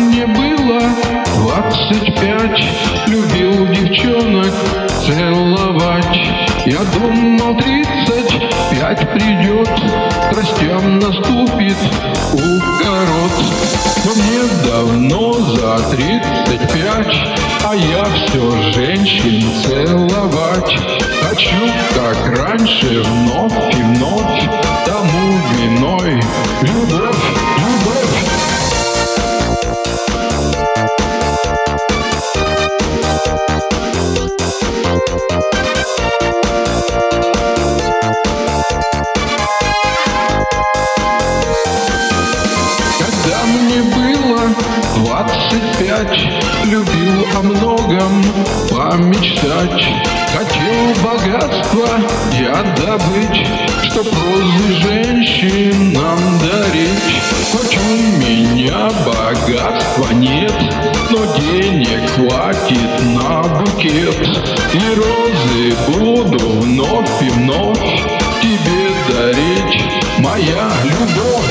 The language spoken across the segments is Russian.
мне было 25, любил девчонок целовать. Я думал, 35 придет, страстям наступит укорот. Но мне давно за 35, а я все женщин целовать хочу, как раньше, вновь и вновь. Тому виной любовь, любовь. Когда мне было 25, любил о многом помечтать. Хотел богатства я добыть, чтоб розы женщинам дарить. Хоть у меня богатства нет, но денег хватит на букет. И розы буду вновь и вновь тебе дарить, моя любовь.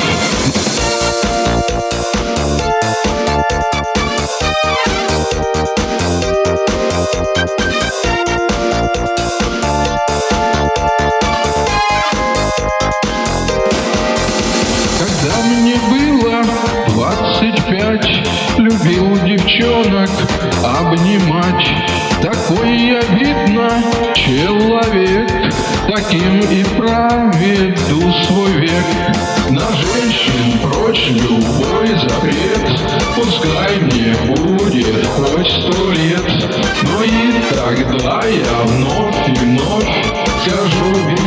Когда мне было 25, любил девчонок обнимать. Такой я, видно, человек, таким и проведу свой век. На женщин прочь любой запрет, пускай мне будет хоть 100 лет. Но и тогда я вновь и вновь скажу: